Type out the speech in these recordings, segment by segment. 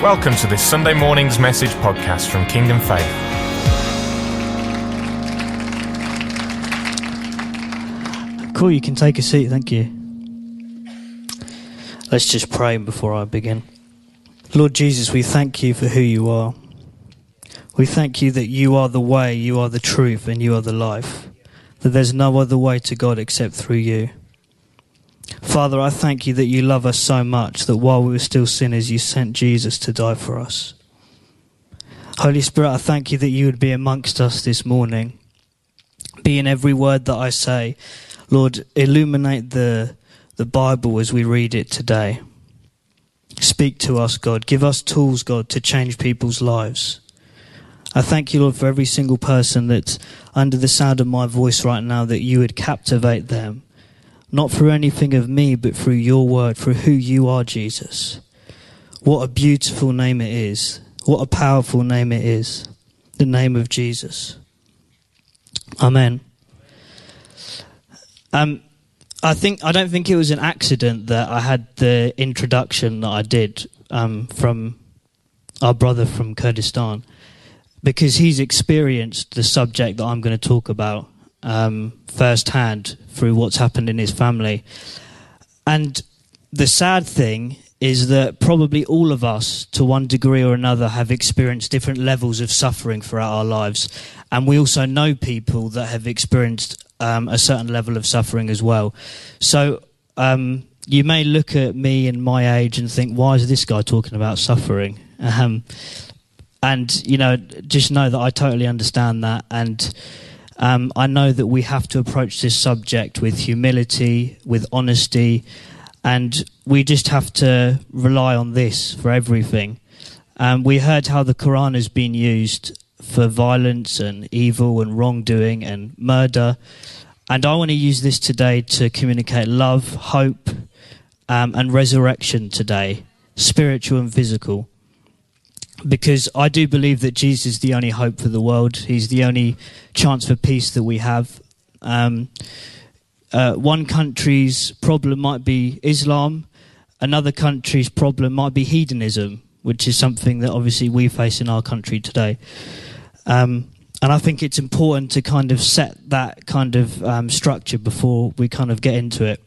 Welcome to this Sunday morning's message podcast from Kingdom Faith. Cool, you can take a seat, thank you. Let's just pray before I begin. Lord Jesus, we thank you for who you are. We thank you that you are the way, you are the truth, and you are the life. That there's no other way to God except through you. Father, I thank you that you love us so much that while we were still sinners, you sent Jesus to die for us. Holy Spirit, I thank you that you would be amongst us this morning. Be in every word that I say. Lord, illuminate the Bible as we read it today. Speak to us, God. Give us tools, God, to change people's lives. I thank you, Lord, for every single person that's under the sound of my voice right now, that you would captivate them. Not through anything of me, but through your word, through who you are, Jesus. What a beautiful name it is. What a powerful name it is. The name of Jesus. Amen. I don't think it was an accident that I had the introduction that I did from our brother from Kurdistan, because he's experienced the subject that I'm going to talk about firsthand through what's happened in his family. And the sad thing is that probably all of us, to one degree or another, have experienced different levels of suffering throughout our lives. And we also know people that have experienced a certain level of suffering as well. So you may look at me and my age and think, why is this guy talking about suffering? And, you know, just know that I totally understand that. And I know that we have to approach this subject with humility, with honesty, and we just have to rely on this for everything. We heard how the Quran has been used for violence and evil and wrongdoing and murder, and I want to use this today to communicate love, hope, and resurrection today, spiritual and physical. Because I do believe that Jesus is the only hope for the world. He's the only chance for peace that we have. One country's problem might be Islam. Another country's problem might be hedonism, which is something that obviously we face in our country today. And I think it's important to kind of set that kind of structure before we kind of get into it.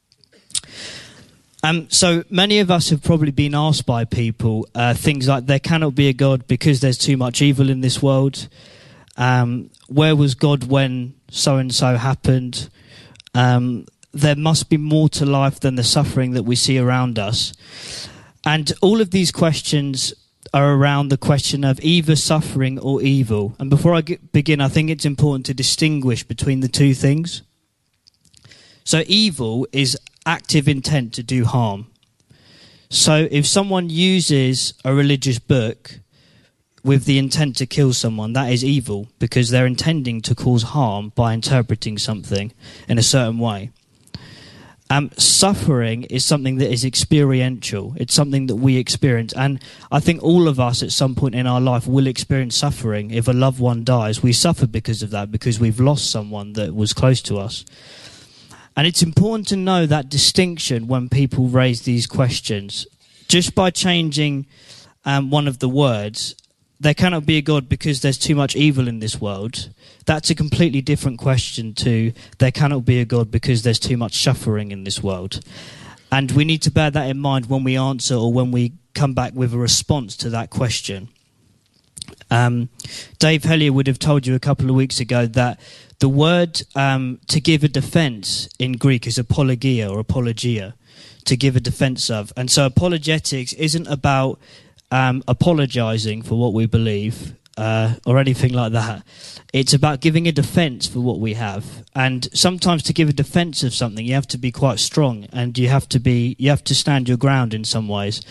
So many of us have probably been asked by people things like, there cannot be a God because there's too much evil in this world. Where was God when so-and-so happened? There must be more to life than the suffering that we see around us. And all of these questions are around the question of either suffering or evil. And before I begin, I think it's important to distinguish between the two things. So evil is active intent to do harm. So if someone uses a religious book with the intent to kill someone, that is evil, because they're intending to cause harm by interpreting something in a certain way. Suffering is something that is experiential. It's something that we experience. And I think all of us at some point in our life will experience suffering. If a loved one dies, we suffer because of that, because we've lost someone that was close to us. And it's important to know that distinction when people raise these questions. Just by changing one of the words, there cannot be a God because there's too much evil in this world. That's a completely different question to, there cannot be a God because there's too much suffering in this world. And we need to bear that in mind when we answer or when we come back with a response to that question. Dave Hellier would have told you a couple of weeks ago that the word to give a defense in Greek is apologia or apologia, to give a defense of. And so apologetics isn't about apologizing for what we believe or anything like that. It's about giving a defense for what we have. And sometimes to give a defense of something, you have to be quite strong, and you have to stand your ground in some ways.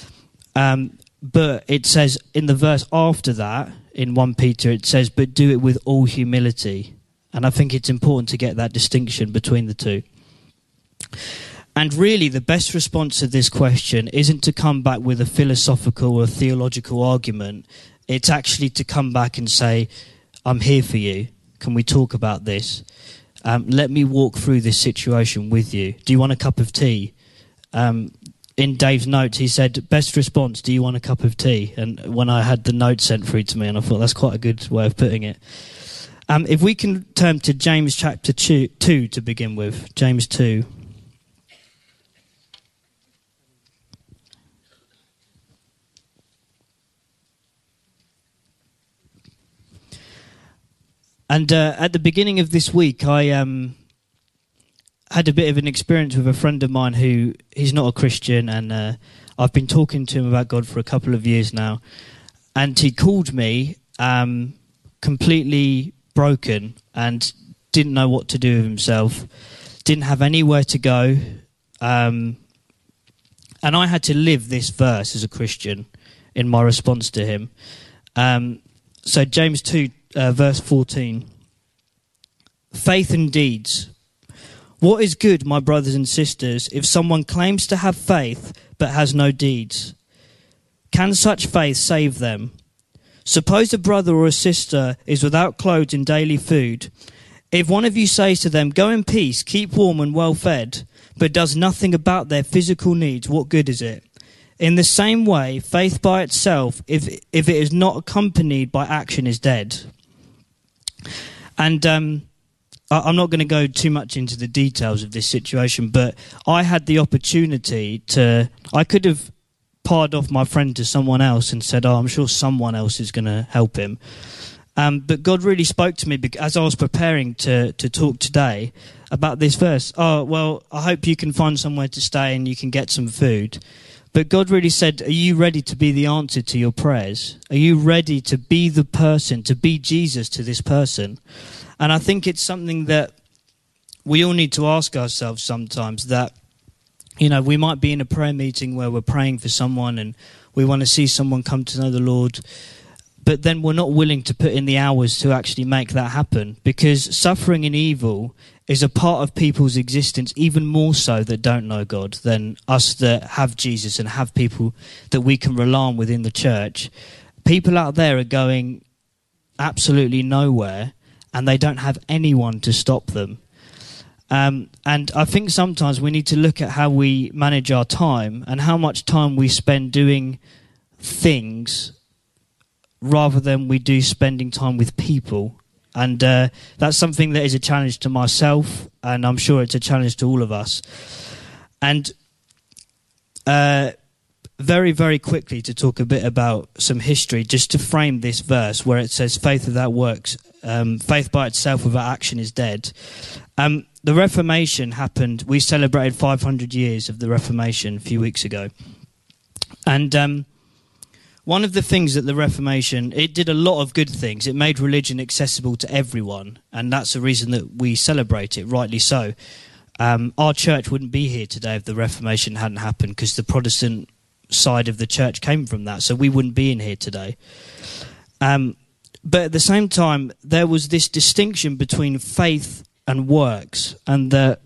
But it says in the verse after that, in 1 Peter, it says, but do it with all humility. And I think it's important to get that distinction between the two. And really, the best response to this question isn't to come back with a philosophical or theological argument. It's actually to come back and say, I'm here for you. Can we talk about this? Let me walk through this situation with you. Do you want a cup of tea? in Dave's notes, he said, best response, do you want a cup of tea? And when I had the note sent through to me, and I thought that's quite a good way of putting it. If we can turn to James chapter 2 to begin with. James 2. And at the beginning of this week, I had a bit of an experience with a friend of mine who, he's not a Christian, and I've been talking to him about God for a couple of years now. And he called me completely broken and didn't know what to do with himself, didn't have anywhere to go. And I had to live this verse as a Christian in my response to him. So James 2, verse 14. Faith and deeds. What is good, my brothers and sisters, if someone claims to have faith but has no deeds? Can such faith save them? Suppose a brother or a sister is without clothes and daily food. If one of you says to them, go in peace, keep warm and well fed, but does nothing about their physical needs, what good is it? In the same way, faith by itself, if it is not accompanied by action, is dead. And I'm not going to go too much into the details of this situation, but I had the opportunity I could have parred off my friend to someone else and said, I'm sure someone else is going to help him. But God really spoke to me as I was preparing to talk today about this verse. Oh, well, I hope you can find somewhere to stay and you can get some food. But God really said, are you ready to be the answer to your prayers? Are you ready to be the person, to be Jesus to this person? And I think it's something that we all need to ask ourselves sometimes, that, we might be in a prayer meeting where we're praying for someone and we want to see someone come to know the Lord, but then we're not willing to put in the hours to actually make that happen, because suffering and evil is a part of people's existence, even more so that don't know God than us that have Jesus and have people that we can rely on within the church. People out there are going absolutely nowhere, and they don't have anyone to stop them. And I think sometimes we need to look at how we manage our time and how much time we spend doing things rather than we do spending time with people. And that's something that is a challenge to myself, and I'm sure it's a challenge to all of us. And very, very quickly to talk a bit about some history, just to frame this verse where it says faith without works, faith by itself without action is dead. The Reformation happened. We celebrated 500 years of the Reformation a few weeks ago. And one of the things that the Reformation, it did a lot of good things. It made religion accessible to everyone, and that's the reason that we celebrate it, rightly so. Our church wouldn't be here today if the Reformation hadn't happened, because the Protestant side of the church came from that, so we wouldn't be in here today. But at the same time, there was this distinction between faith and works, and that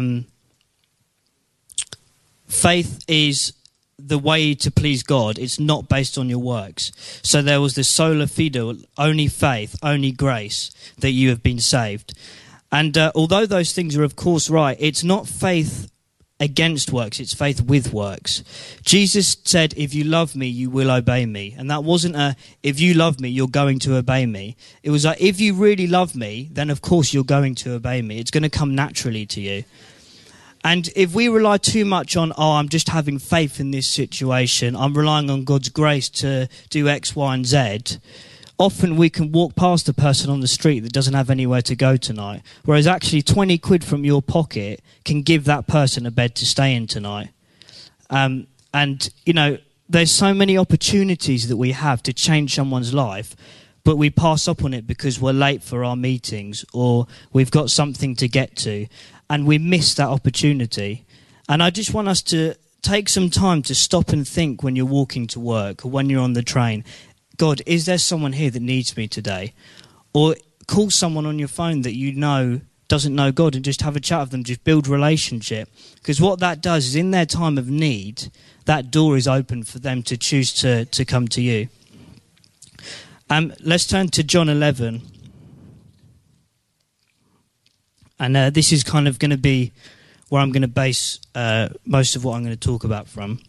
faith is the way to please God. It's not based on your works. So there was this sola fide, only faith, only grace, that you have been saved. And although those things are of course right, it's not faith against works, it's faith with works. Jesus said, if you love me, you will obey me. And that wasn't if you love me, you're going to obey me. It was like, if you really love me, then of course you're going to obey me. It's going to come naturally to you. And if we rely too much on, I'm just having faith in this situation, I'm relying on God's grace to do X, Y, and Z, often we can walk past a person on the street that doesn't have anywhere to go tonight, whereas actually 20 quid from your pocket can give that person a bed to stay in tonight. And, there's so many opportunities that we have to change someone's life, but we pass up on it because we're late for our meetings or we've got something to get to, and we miss that opportunity. And I just want us to take some time to stop and think when you're walking to work or when you're on the train, God, is there someone here that needs me today? Or call someone on your phone that you know doesn't know God and just have a chat with them, just build relationship. Because what that does is in their time of need, that door is open for them to choose to come to you. Let's turn to John 11. And this is kind of going to be where I'm going to base most of what I'm going to talk about from.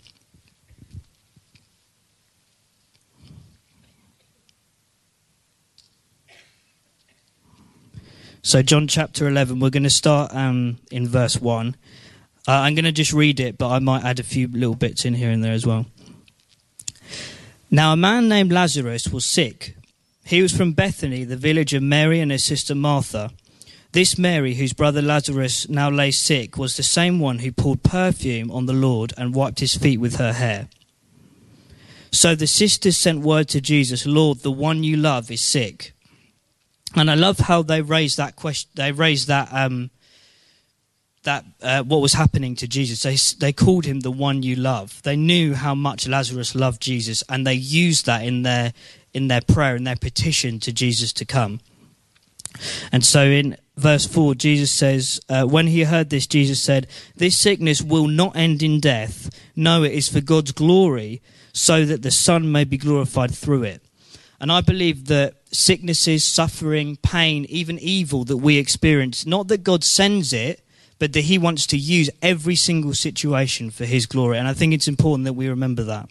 So John chapter 11, we're going to start in verse 1. I'm going to just read it, but I might add a few little bits in here and there as well. Now a man named Lazarus was sick. He was from Bethany, the village of Mary and her sister Martha. This Mary, whose brother Lazarus now lay sick, was the same one who poured perfume on the Lord and wiped his feet with her hair. So the sisters sent word to Jesus, "Lord, the one you love is sick." And I love how they raised that question. They raised that what was happening to Jesus. They called him the one you love. They knew how much Lazarus loved Jesus, and they used that in their prayer, in their petition to Jesus to come. And so in verse 4, Jesus says, when he heard this, Jesus said, "This sickness will not end in death. No, it is for God's glory, so that the Son may be glorified through it." And I believe that sicknesses, suffering, pain, even evil that we experience, not that God sends it, but that he wants to use every single situation for his glory. And I think it's important that we remember that.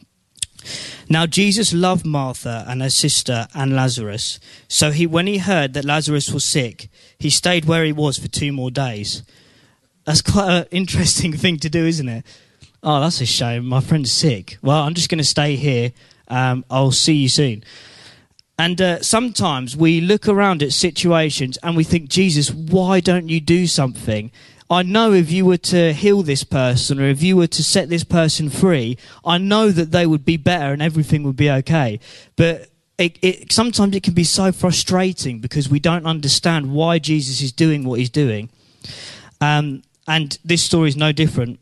Now Jesus loved Martha and her sister and Lazarus. So when he heard that Lazarus was sick, he stayed where he was for 2 more days. That's quite an interesting thing to do, isn't it? Oh, that's a shame. My friend's sick. Well, I'm just going to stay here. I'll see you soon. And sometimes we look around at situations and we think, Jesus, why don't you do something? I know if you were to heal this person or if you were to set this person free, I know that they would be better and everything would be okay. But sometimes it can be so frustrating because we don't understand why Jesus is doing what he's doing. And this story is no different.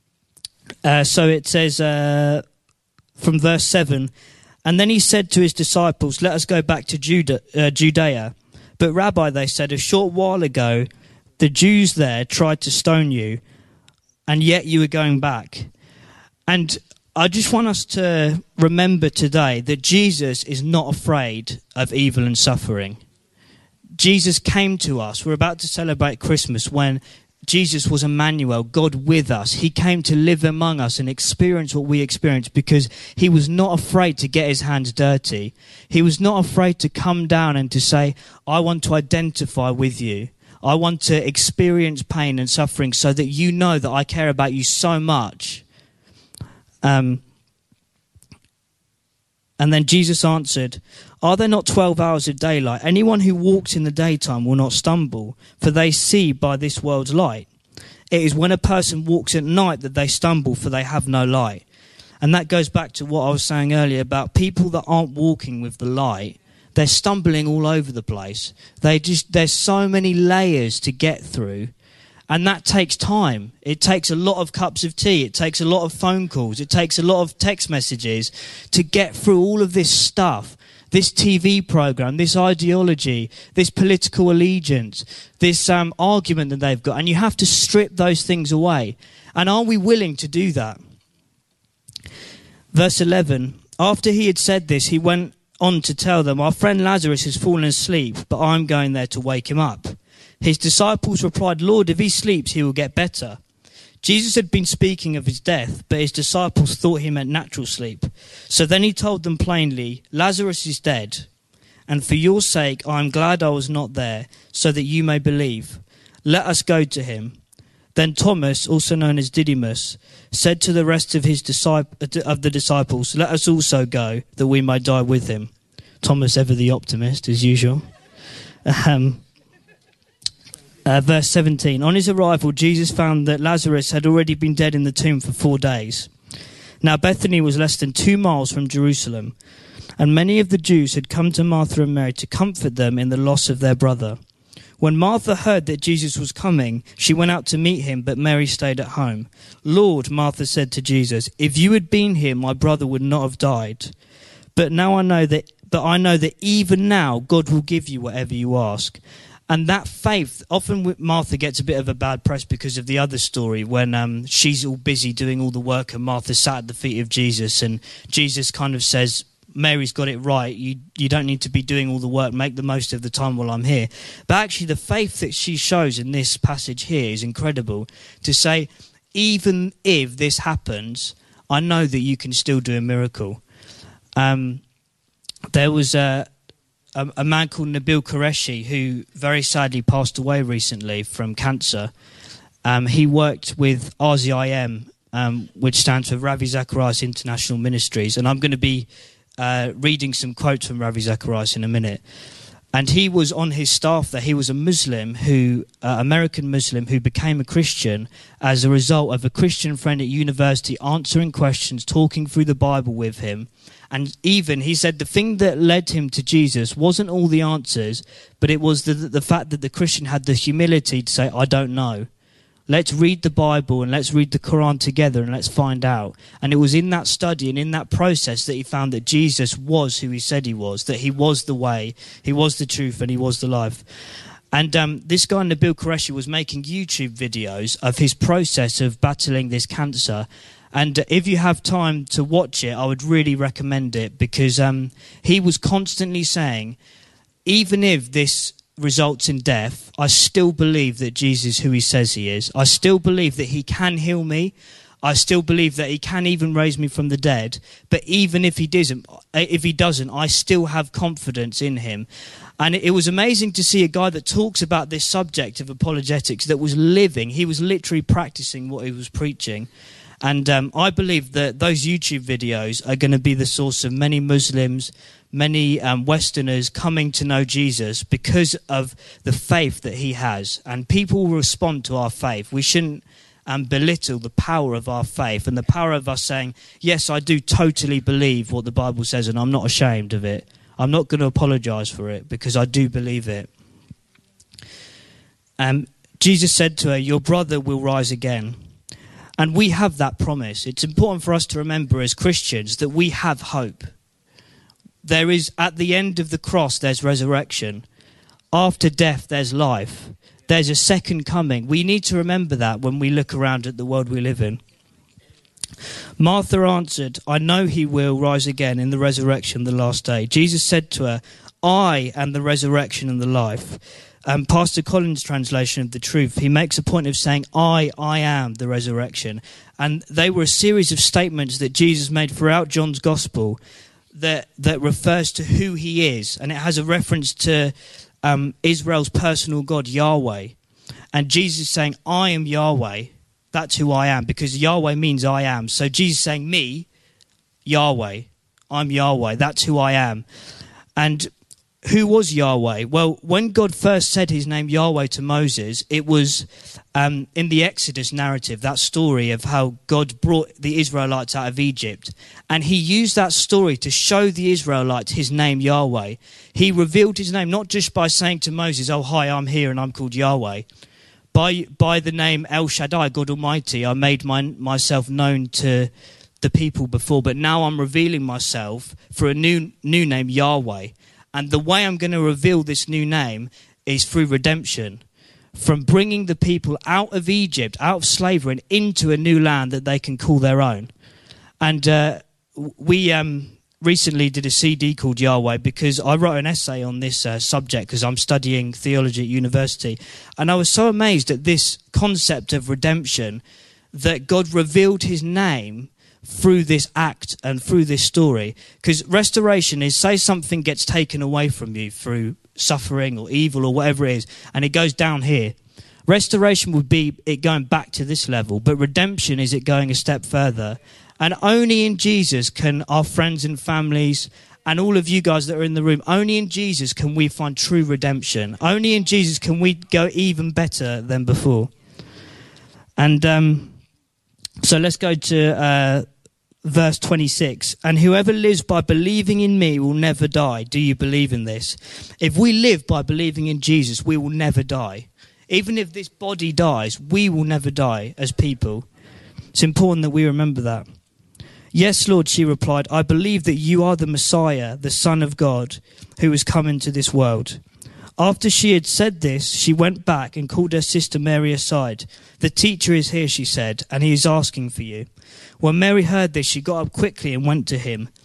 So it says from verse 7, "And then he said to his disciples, 'Let us go back to Judea.' But Rabbi," they said, "a short while ago the Jews there tried to stone you, and yet you are going back." And I just want us to remember today that Jesus is not afraid of evil and suffering. Jesus came to us. We're about to celebrate Christmas when Jesus was Emmanuel, God with us. He came to live among us and experience what we experience because he was not afraid to get his hands dirty. He was not afraid to come down and to say, "I want to identify with you. I want to experience pain and suffering so that you know that I care about you so much." And then Jesus answered, "Are there not 12 hours of daylight? Anyone who walks in the daytime will not stumble, for they see by this world's light. It is when a person walks at night that they stumble, for they have no light." And that goes back to what I was saying earlier about people that aren't walking with the light. They're stumbling all over the place. There's so many layers to get through. And that takes time. It takes a lot of cups of tea. It takes a lot of phone calls. It takes a lot of text messages to get through all of this stuff. This TV program, this ideology, this political allegiance, this argument that they've got. And you have to strip those things away. And are we willing to do that? Verse 11, after he had said this, he went on to tell them, "Our friend Lazarus has fallen asleep, but I'm going there to wake him up." His disciples replied, "Lord, if he sleeps, he will get better." Jesus had been speaking of his death, but his disciples thought he meant natural sleep. So then he told them plainly, "Lazarus is dead, and for your sake I am glad I was not there, so that you may believe. Let us go to him." Then Thomas, also known as Didymus, said to the rest of the disciples, "Let us also go, that we may die with him." Thomas, ever the optimist, as usual. Verse 17, on his arrival, Jesus found that Lazarus had already been dead in the tomb for 4 days. Now Bethany was less than 2 miles from Jerusalem, and many of the Jews had come to Martha and Mary to comfort them in the loss of their brother. When Martha heard that Jesus was coming, she went out to meet him, but Mary stayed at home. "Lord," Martha said to Jesus, "if you had been here, my brother would not have died. But I know that even now God will give you whatever you ask." And that faith, often Martha gets a bit of a bad press because of the other story when she's all busy doing all the work and Martha sat at the feet of Jesus and Jesus kind of says, Mary's got it right. You don't need to be doing all the work. Make the most of the time while I'm here. But actually, the faith that she shows in this passage here is incredible. To say, even if this happens, I know that you can still do a miracle. There was a man called Nabil Qureshi who very sadly passed away recently from cancer. He worked with RZIM, which stands for Ravi Zacharias International Ministries, and I'm going to be reading some quotes from Ravi Zacharias in a minute. And he was on his staff there. He was a Muslim, American Muslim, who became a Christian as a result of a Christian friend at university answering questions, talking through the Bible with him. And even, he said, the thing that led him to Jesus wasn't all the answers, but it was the fact that the Christian had the humility to say, I don't know. Let's read the Bible and let's read the Quran together and let's find out. And it was in that study and in that process that he found that Jesus was who he said he was, that he was the way, he was the truth, and he was the life. And this guy, Nabil Qureshi, was making YouTube videos of his process of battling this cancer. And if you have time to watch it, I would really recommend it, because he was constantly saying, even if this results in death, I still believe that Jesus is who he says he is. I still believe that he can heal me. I still believe that he can even raise me from the dead. But even if he doesn't, I still have confidence in him. And it was amazing to see a guy that talks about this subject of apologetics that was living. He was literally practicing what he was preaching. And I believe that those YouTube videos are going to be the source of many Muslims, many Westerners coming to know Jesus because of the faith that he has. And people will respond to our faith. We shouldn't belittle the power of our faith and the power of us saying, yes, I do totally believe what the Bible says and I'm not ashamed of it. I'm not going to apologize for it because I do believe it. Jesus said to her, your brother will rise again. And we have that promise. It's important for us to remember as Christians that we have hope. There is, at the end of the cross, there's resurrection. After death, there's life. There's a second coming. We need to remember that when we look around at the world we live in. Martha answered, I know he will rise again in the resurrection the last day. Jesus said to her, I am the resurrection and the life. Pastor Collins' translation of the truth, he makes a point of saying, I am the resurrection. And they were a series of statements that Jesus made throughout John's gospel that refers to who he is. And it has a reference to Israel's personal God, Yahweh. And Jesus is saying, I am Yahweh. That's who I am, because Yahweh means I am. So Jesus is saying, me, Yahweh. I'm Yahweh. That's who I am. And who was Yahweh? Well, when God first said his name Yahweh to Moses, it was in the Exodus narrative, that story of how God brought the Israelites out of Egypt. And he used that story to show the Israelites his name Yahweh. He revealed his name not just by saying to Moses, oh, hi, I'm here and I'm called Yahweh. By the name El Shaddai, God Almighty, I made myself known to the people before, but now I'm revealing myself for a new name, Yahweh. And the way I'm going to reveal this new name is through redemption, from bringing the people out of Egypt, out of slavery, and into a new land that they can call their own. And we recently did a CD called Yahweh because I wrote an essay on this subject because I'm studying theology at university. And I was so amazed at this concept of redemption, that God revealed his name through this act and through this story. Because restoration is, say something gets taken away from you through suffering or evil or whatever it is, and it goes down here. Restoration would be it going back to this level, but redemption is it going a step further. And only in Jesus can our friends and families and all of you guys that are in the room, only in Jesus can we find true redemption. Only in Jesus can we go even better than before. And so let's go to verse 26. And whoever lives by believing in me will never die. Do you believe in this? If we live by believing in Jesus, we will never die. Even if this body dies, we will never die as people. It's important that we remember that. Yes, Lord, she replied, I believe that you are the Messiah, the Son of God, who has come into this world. After she had said this, she went back and called her sister Mary aside. The teacher is here, she said, and he is asking for you. When Mary heard this, she got up quickly and went to him.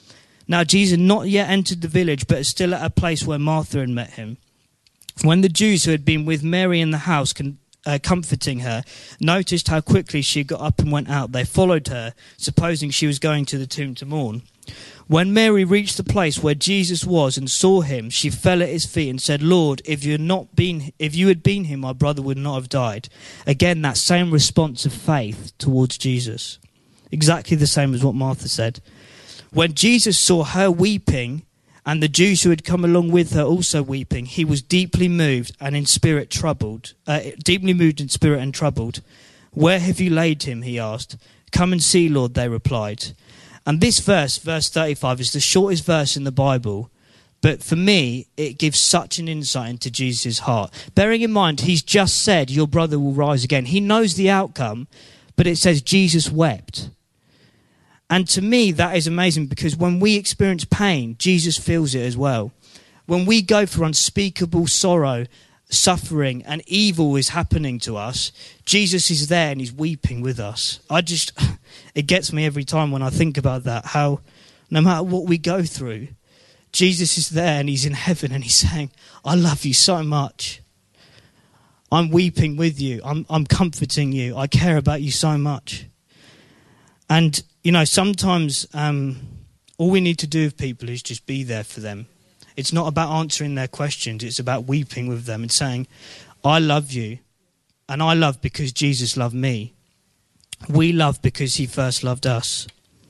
Now Jesus had not yet entered the village, but is still at a place where Martha had met him. When the Jews who had been with Mary in the house comforting her noticed how quickly she got up and went out, they followed her, supposing she was going to the tomb to mourn. When Mary reached the place where Jesus was and saw him, she fell at his feet and said, "Lord, if you had been here, my brother would not have died." Again, that same response of faith towards Jesus. Exactly the same as what Martha said. When Jesus saw her weeping, and the Jews who had come along with her also weeping, he was deeply moved and in spirit troubled. Deeply moved in spirit and troubled. "Where have you laid him?" he asked. "Come and see, Lord," they replied. And this verse 35, is the shortest verse in the Bible. But for me, it gives such an insight into Jesus' heart. Bearing in mind, he's just said, your brother will rise again. He knows the outcome, but it says Jesus wept. And to me, that is amazing, because when we experience pain, Jesus feels it as well. When we go through unspeakable sorrow, suffering, and evil is happening to us, Jesus is there and he's weeping with us. It gets me every time when I think about that, how no matter what we go through, Jesus is there and he's in heaven and he's saying, "I love you so much. I'm weeping with you. I'm comforting you. I care about you so much." And, sometimes all we need to do with people is just be there for them. It's not about answering their questions. It's about weeping with them and saying, "I love you, and I love because Jesus loved me. We love because he first loved us."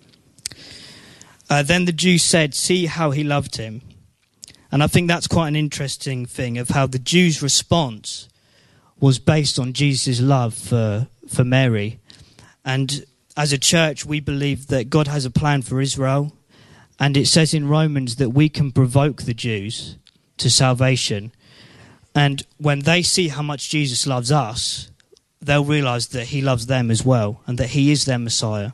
Then the Jews said, "See how he loved him." And I think that's quite an interesting thing of how the Jews' response was based on Jesus' love for Mary. And as a church, we believe that God has a plan for Israel. And it says in Romans that we can provoke the Jews to salvation. And when they see how much Jesus loves us, they'll realise that he loves them as well and that he is their Messiah.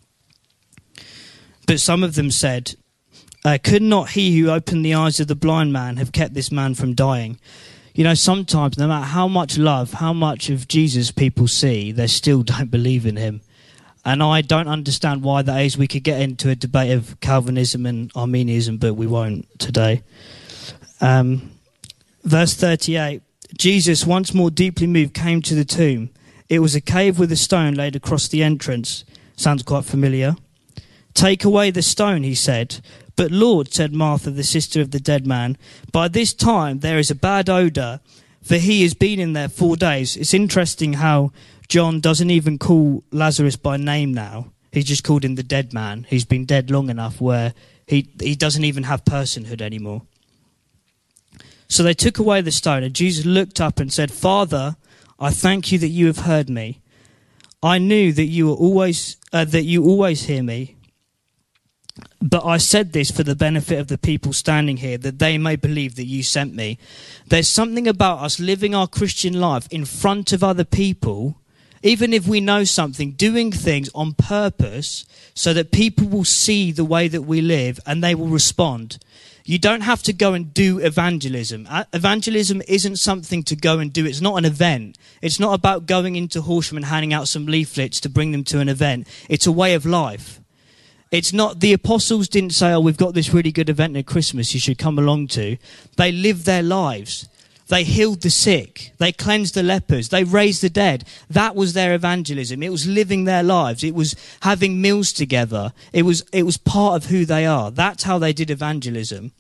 But some of them said, "Could not he who opened the eyes of the blind man have kept this man from dying?" Sometimes no matter how much love, how much of Jesus people see, they still don't believe in him. And I don't understand why that is. We could get into a debate of Calvinism and Arminianism, but we won't today. Verse 38, Jesus, once more deeply moved, came to the tomb. It was a cave with a stone laid across the entrance. Sounds quite familiar. "Take away the stone," he said. "But Lord," said Martha, the sister of the dead man, "by this time there is a bad odour, for he has been in there 4 days." It's interesting how John doesn't even call Lazarus by name now. He's just called him the dead man. He's been dead long enough where he doesn't even have personhood anymore. So they took away the stone, and Jesus looked up and said, "Father, I thank you that you have heard me. I knew that you always hear me. But I said this for the benefit of the people standing here, that they may believe that you sent me." There's something about us living our Christian life in front of other people, even if we know something, doing things on purpose so that people will see the way that we live and they will respond. You don't have to go and do evangelism. Evangelism isn't something to go and do. It's not an event. It's not about going into Horsham and handing out some leaflets to bring them to an event. It's a way of life. It's not, the apostles didn't say, "Oh, we've got this really good event at Christmas you should come along to." They lived their lives. They healed the sick. They cleansed the lepers. They raised the dead. That was their evangelism. It was living their lives. It was having meals together. It was part of who they are. That's how they did evangelism.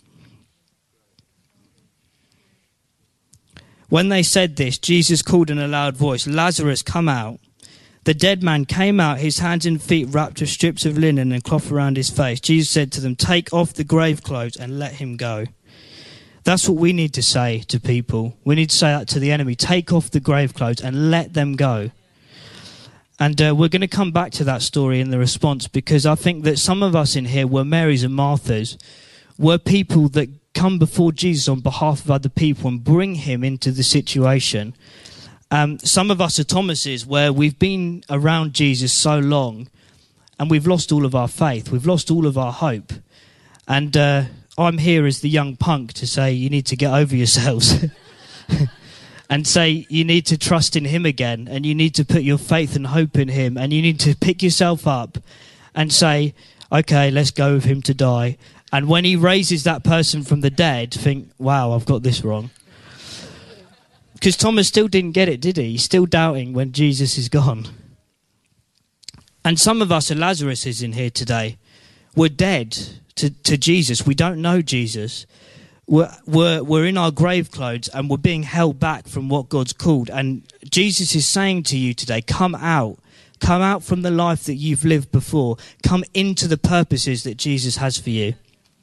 When they said this, Jesus called in a loud voice, "Lazarus, come out." The dead man came out, his hands and feet wrapped with strips of linen and cloth around his face. Jesus said to them, "Take off the grave clothes and let him go." That's what we need to say to people. We need to say that to the enemy. Take off the grave clothes and let them go. And we're going to come back to that story in the response, because I think that some of us in here were Marys and Marthas, were people that come before Jesus on behalf of other people and bring him into the situation. Some of us are Thomases, where we've been around Jesus so long and we've lost all of our faith. We've lost all of our hope. And I'm here as the young punk to say you need to get over yourselves and say you need to trust in him again, and you need to put your faith and hope in him, and you need to pick yourself up and say, okay, let's go with him to die. And when he raises that person from the dead, think, wow, I've got this wrong. Because Thomas still didn't get it, did he? He's still doubting when Jesus is gone. And some of us, and Lazarus is in here today, we're dead to Jesus. We don't know Jesus. We're in our grave clothes and we're being held back from what God's called. And Jesus is saying to you today, come out. Come out from the life that you've lived before. Come into the purposes that Jesus has for you.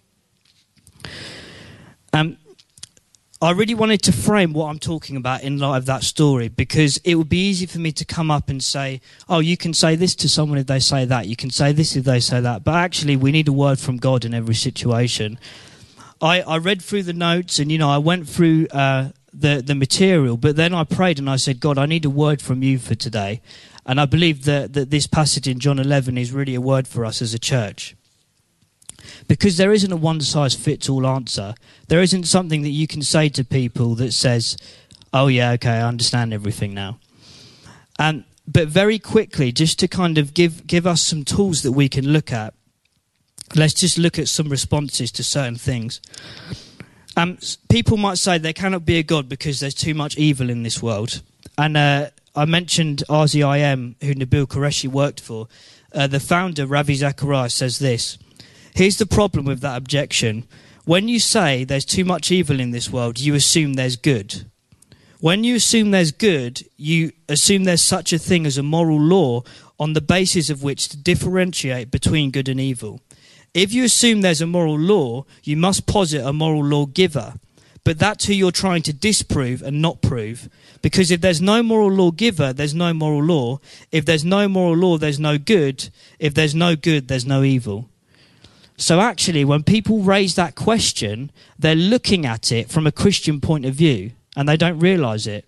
I really wanted to frame what I'm talking about in light of that story, because it would be easy for me to come up and say, oh, you can say this to someone if they say that. You can say this if they say that. But actually, we need a word from God in every situation. I read through the notes and, I went through the material, but then I prayed and I said, God, I need a word from you for today. And I believe that this passage in John 11 is really a word for us as a church. Because there isn't a one-size-fits-all answer. There isn't something that you can say to people that says, oh yeah, okay, I understand everything now. But very quickly, just to kind of give us some tools that we can look at, let's just look at some responses to certain things. People might say there cannot be a God because there's too much evil in this world. And I mentioned RZIM, who Nabil Qureshi worked for. The founder, Ravi Zacharias, says this. Here's the problem with that objection. When you say there's too much evil in this world, you assume there's good. When you assume there's good, you assume there's such a thing as a moral law on the basis of which to differentiate between good and evil. If you assume there's a moral law, you must posit a moral lawgiver. But that's who you're trying to disprove and not prove. Because if there's no moral lawgiver, there's no moral law. If there's no moral law, there's no good. If there's no good, there's no evil. So actually, when people raise that question, they're looking at it from a Christian point of view, and they don't realise it.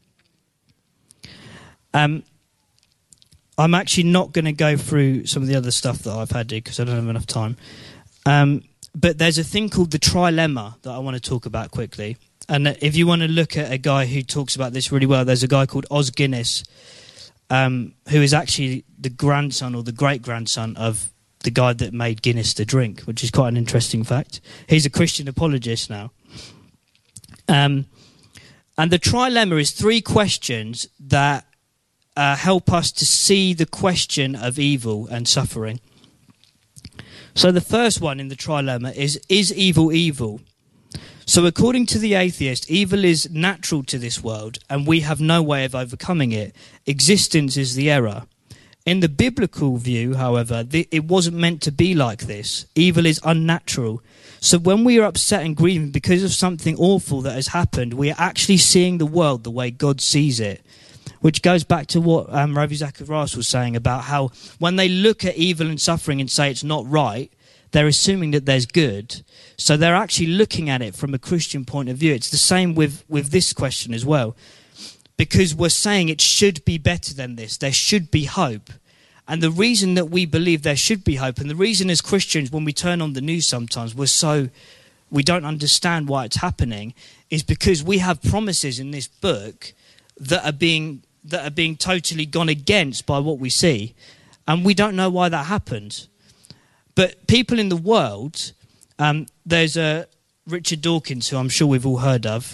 I'm actually not going to go through some of the other stuff that I've had here because I don't have enough time. But there's a thing called the trilemma that I want to talk about quickly. And if you want to look at a guy who talks about this really well, there's a guy called Os Guinness, who is actually the grandson or the great-grandson of the guy that made Guinness the drink, which is quite an interesting fact. He's a Christian apologist now. And the trilemma is 3 questions that help us to see the question of evil and suffering. So the first one in the trilemma is evil evil? So according to the atheist, evil is natural to this world and we have no way of overcoming it. Existence is the error. In the biblical view, however, it wasn't meant to be like this. Evil is unnatural. So when we are upset and grieving because of something awful that has happened, we are actually seeing the world the way God sees it. Which goes back to what Ravi Zacharias was saying about how when they look at evil and suffering and say it's not right, they're assuming that there's good. So they're actually looking at it from a Christian point of view. It's the same with this question as well. Because we're saying it should be better than this. There should be hope. And the reason that we believe there should be hope, and the reason as Christians when we turn on the news sometimes we don't understand why it's happening, is because we have promises in this book that are being totally gone against by what we see. And we don't know why that happened. But people in the world, there's Richard Dawkins, who I'm sure we've all heard of,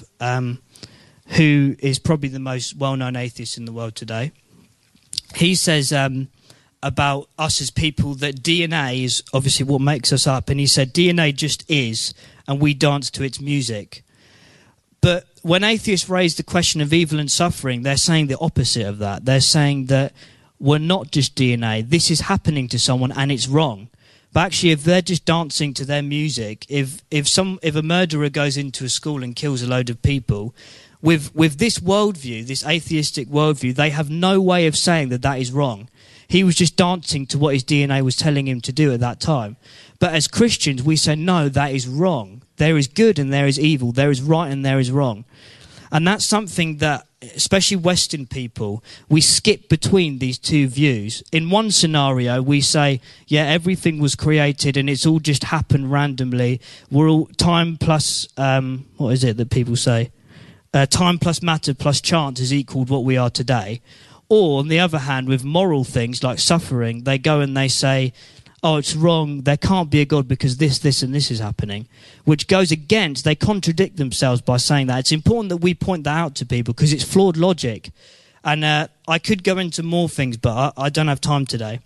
who is probably the most well-known atheist in the world today. He says about us as people that DNA is obviously what makes us up. And he said DNA just is, and we dance to its music. But when atheists raise the question of evil and suffering, they're saying the opposite of that. They're saying that we're not just DNA. This is happening to someone and it's wrong. But actually, if they're just dancing to their music, if a murderer goes into a school and kills a load of people, with this worldview, this atheistic worldview, they have no way of saying that that is wrong. He was just dancing to what his DNA was telling him to do at that time. But as Christians, we say, no, that is wrong. There is good and there is evil. There is right and there is wrong. And that's something that, especially Western people, we skip between these two views. In one scenario, we say, yeah, everything was created and it's all just happened randomly. We're all time plus, what is it that people say? Time plus matter plus chance is equaled what we are today. Or, on the other hand, with moral things like suffering, they go and they say, oh, it's wrong, there can't be a God because this, and this is happening, which goes against, they contradict themselves by saying that. It's important that we point that out to people because it's flawed logic. And I could go into more things, but I don't have time today.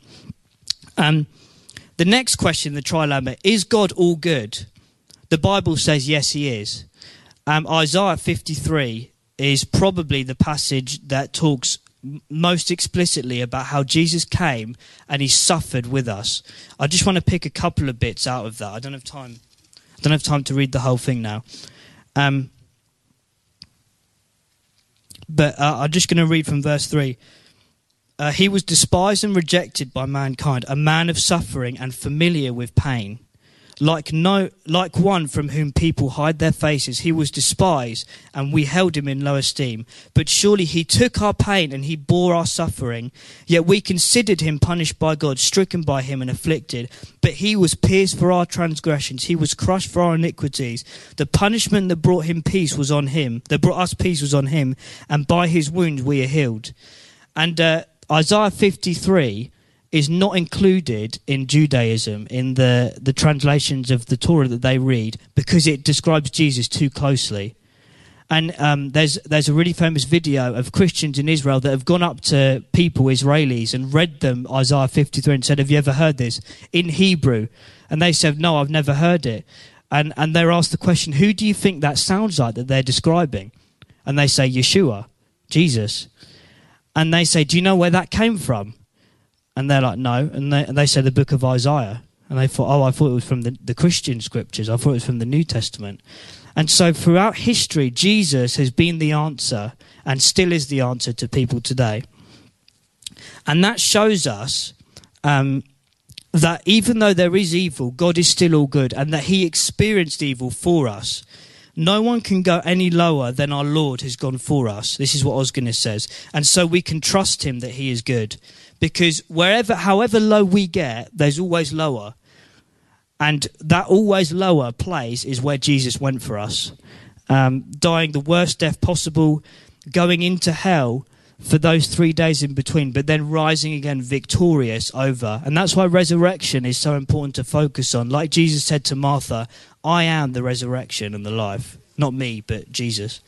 The next question, the trilemma, is God all good? The Bible says yes, he is. Isaiah 53 is probably the passage that talks most explicitly about how Jesus came and he suffered with us. I just want to pick a couple of bits out of that. I don't have time to read the whole thing now. But I'm just going to read from verse 3. He was despised and rejected by mankind, a man of suffering and familiar with pain. Like one from whom people hide their faces, he was despised, and we held him in low esteem. But surely he took our pain and he bore our suffering. Yet we considered him punished by God, stricken by him and afflicted. But he was pierced for our transgressions, he was crushed for our iniquities. The punishment that brought us peace was on him, and by his wounds we are healed. And Isaiah 53 is not included in Judaism, in the translations of the Torah that they read, because it describes Jesus too closely. And there's a really famous video of Christians in Israel that have gone up to people, Israelis, and read them Isaiah 53 and said, have you ever heard this? In Hebrew. And they said, no, I've never heard it. And they're asked the question, who do you think that sounds like that they're describing? And they say, Yeshua, Jesus. And they say, do you know where that came from? And they're like, no. And they say the book of Isaiah. And they thought, I thought it was from the Christian scriptures. I thought it was from the New Testament. And so throughout history, Jesus has been the answer and still is the answer to people today. And that shows us that even though there is evil, God is still all good, and that he experienced evil for us. No one can go any lower than our Lord has gone for us. This is what Osgood says. And so we can trust him that he is good. Because however low we get, there's always lower. And that always lower place is where Jesus went for us. Dying the worst death possible, going into hell for those 3 days in between, but then rising again victorious over. And that's why resurrection is so important to focus on. Like Jesus said to Martha, I am the resurrection and the life. Not me, but Jesus.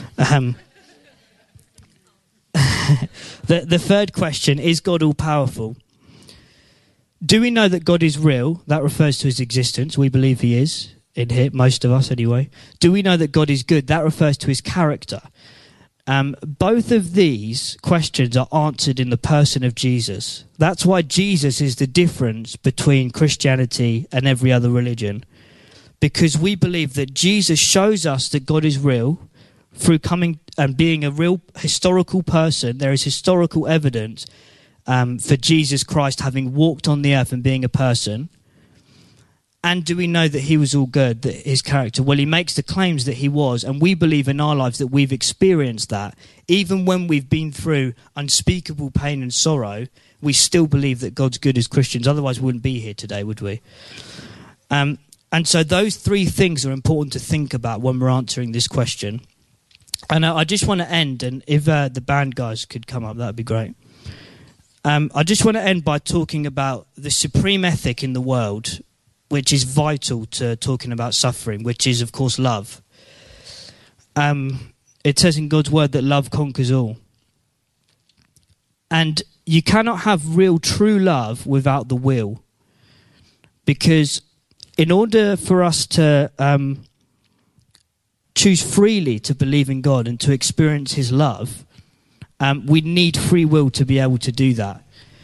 The third question, is God all-powerful? Do we know that God is real? That refers to his existence. We believe he is, in here, most of us anyway. Do we know that God is good? That refers to his character. Both of these questions are answered in the person of Jesus. That's why Jesus is the difference between Christianity and every other religion. Because we believe that Jesus shows us that God is real through coming and being a real historical person. There is historical evidence for Jesus Christ having walked on the earth and being a person. And do we know that he was all good, that his character? Well, he makes the claims that he was, and we believe in our lives that we've experienced that. Even when we've been through unspeakable pain and sorrow, we still believe that God's good as Christians. Otherwise, we wouldn't be here today, would we? And so those three things are important to think about when we're answering this question. And I just want to end, and if the band guys could come up, that would be great. I just want to end by talking about the supreme ethic in the world, which is vital to talking about suffering, which is, of course, love. It says in God's word that love conquers all. And you cannot have real, true love without the will. Because in order for us to choose freely to believe in God and to experience his love, we need free will to be able to do that.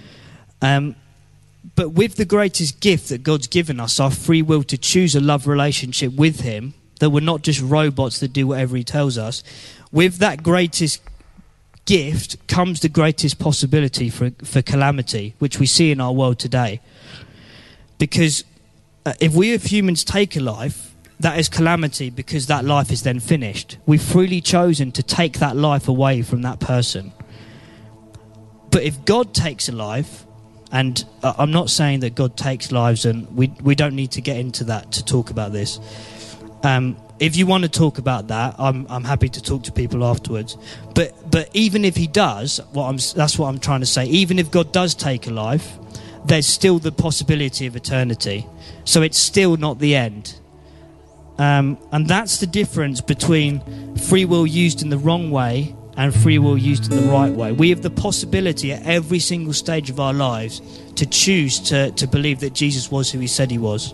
But with the greatest gift that God's given us, our free will to choose a love relationship with him, that we're not just robots that do whatever he tells us, with that greatest gift comes the greatest possibility for calamity, which we see in our world today. Because if we as humans take a life, that is calamity because that life is then finished. We've freely chosen to take that life away from that person. But if God takes a life, and I'm not saying that God takes lives, and we don't need to get into that to talk about this. If you want to talk about that, I'm happy to talk to people afterwards. But even if he does, that's what I'm trying to say. Even if God does take a life, there's still the possibility of eternity. So it's still not the end. And that's the difference between free will used in the wrong way and free will used in the right way. We have the possibility at every single stage of our lives to choose to believe that Jesus was who he said he was.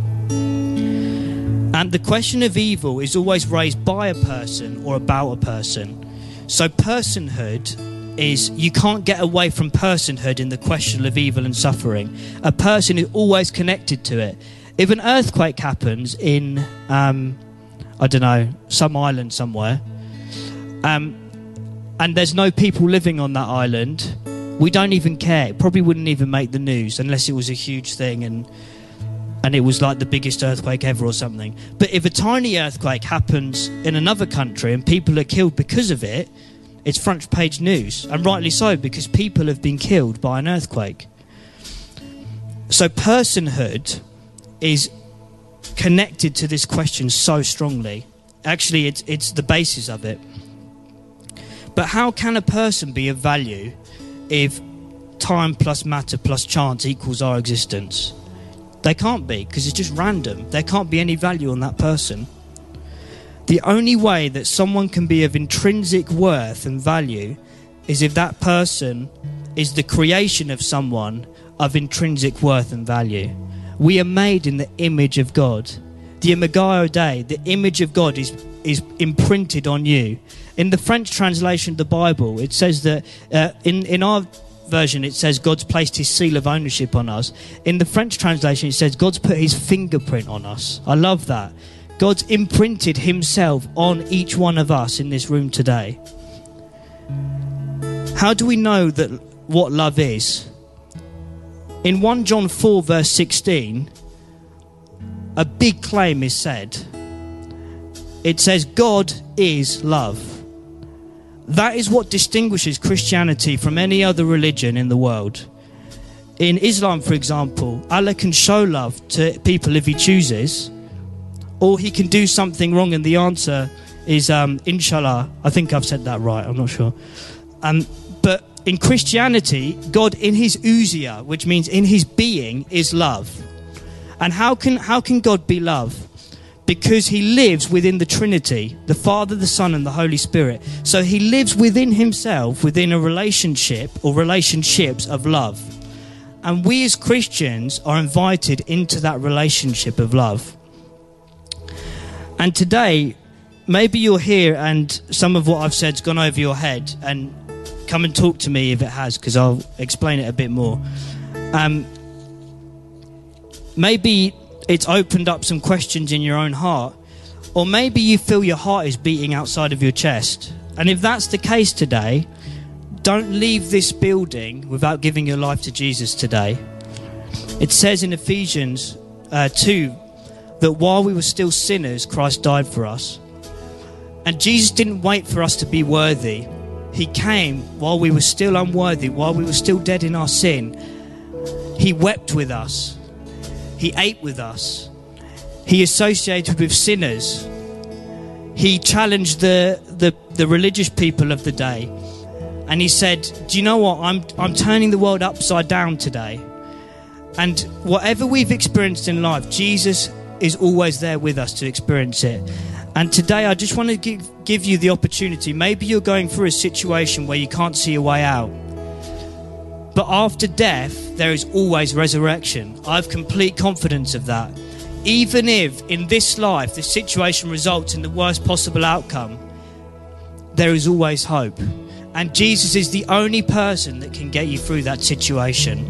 And the question of evil is always raised by a person or about a person. So personhood is, you can't get away from personhood in the question of evil and suffering. A person is always connected to it. If an earthquake happens in, I don't know, some island somewhere, and there's no people living on that island, we don't even care. It probably wouldn't even make the news unless it was a huge thing and it was like the biggest earthquake ever or something. But if a tiny earthquake happens in another country and people are killed because of it, it's front page news, and rightly so, because people have been killed by an earthquake. So personhood is connected to this question so strongly. Actually, it's the basis of it. But how can a person be of value if time plus matter plus chance equals our existence? They can't be, because it's just random. There can't be any value on that person. The only way that someone can be of intrinsic worth and value is if that person is the creation of someone of intrinsic worth and value. We are made in the image of God. The Imago Dei, the image of God is imprinted on you. In the French translation of the Bible, it says that, in our version, it says God's placed his seal of ownership on us. In the French translation, it says God's put his fingerprint on us. I love that. God's imprinted himself on each one of us in this room today. How do we know that what love is? In 1 John 4 verse 16, a big claim is said. It says God is love. That is what distinguishes Christianity from any other religion in the world. In Islam, for example, Allah can show love to people if he chooses, or he can do something wrong and the answer is inshallah. I think I've said that right, I'm not sure. But in Christianity, God in his ousia, which means in his being, is love. And how can God be love? Because he lives within the Trinity, the Father, the Son, and the Holy Spirit. So he lives within himself, within a relationship or relationships of love. And we as Christians are invited into that relationship of love. And today, maybe you're here and some of what I've said's gone over your head, and come and talk to me if it has, because I'll explain it a bit more. Maybe it's opened up some questions in your own heart, or maybe you feel your heart is beating outside of your chest. And if that's the case today, don't leave this building without giving your life to Jesus today. It says in Ephesians 2 that while we were still sinners, Christ died for us. And Jesus didn't wait for us to be worthy. He came while we were still unworthy, while we were still dead in our sin. He wept with us. He ate with us. He associated with sinners. He challenged the religious people of the day. And he said, do you know what? I'm turning the world upside down today. And whatever we've experienced in life, Jesus is always there with us to experience it. And today I just want to give you the opportunity. Maybe you're going through a situation where you can't see a way out. But after death, there is always resurrection. I have complete confidence of that. Even if in this life, this situation results in the worst possible outcome, there is always hope. And Jesus is the only person that can get you through that situation.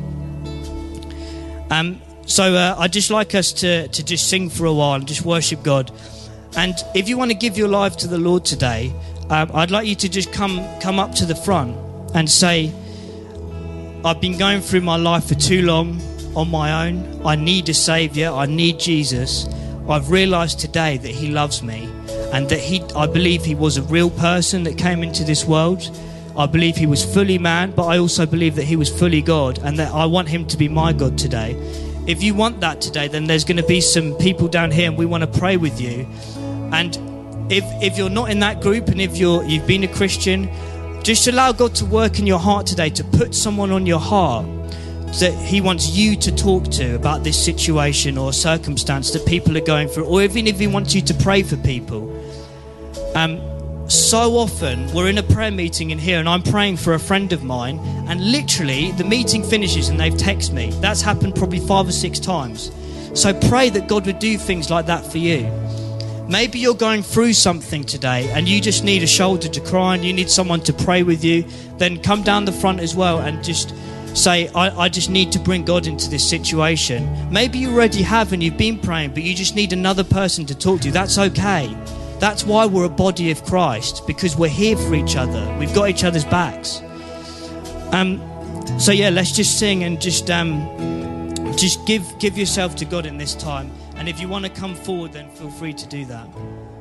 So I'd just like us to just sing for a while and just worship God. And if you want to give your life to the Lord today, I'd like you to just come up to the front and say, I've been going through my life for too long on my own. I need a saviour. I need Jesus. I've realised today that he loves me, and that I believe he was a real person that came into this world. I believe he was fully man, but I also believe that he was fully God, and that I want him to be my God today. If you want that today, then there's going to be some people down here and we want to pray with you. And if you're not in that group, and if you've been a Christian, just allow God to work in your heart today, to put someone on your heart that he wants you to talk to about this situation or circumstance that people are going through, or even if he wants you to pray for people. So often we're in a prayer meeting in here and I'm praying for a friend of mine, and literally the meeting finishes and they've texted me. That's happened probably 5 or 6 times. So pray that God would do things like that for you. Maybe you're going through something today and you just need a shoulder to cry on, you need someone to pray with you. Then come down the front as well and just say, I just need to bring God into this situation. Maybe you already have and you've been praying, but you just need another person to talk to. That's okay. That's why we're a body of Christ, because we're here for each other. We've got each other's backs. So yeah, let's just sing and just give yourself to God in this time. And if you want to come forward, then feel free to do that.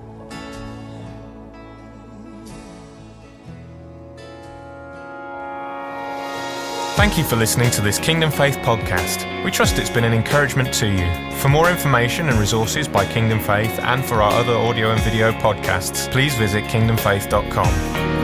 Thank you for listening to this Kingdom Faith podcast. We trust it's been an encouragement to you. For more information and resources by Kingdom Faith and for our other audio and video podcasts, please visit kingdomfaith.com.